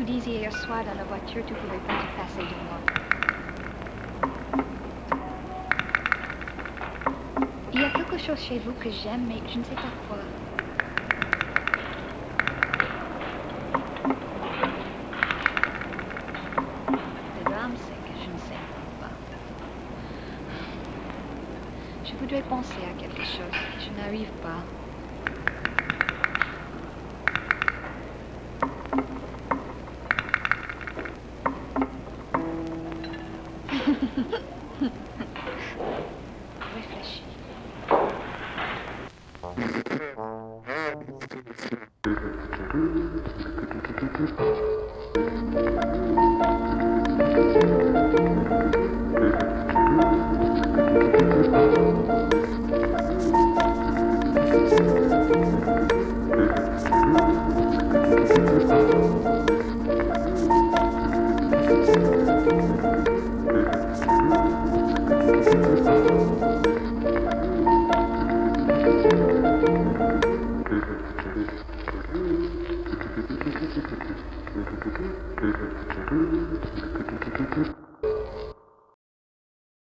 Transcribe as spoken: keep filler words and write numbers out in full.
disais hier soir dans la voiture, tu pouvais pas te passer de moi. Il y a quelque chose chez vous que j'aime, mais je ne sais pas quoi. Le drame, c'est que je ne sais pas. Je voudrais penser à quelque chose, mais je n'arrive pas.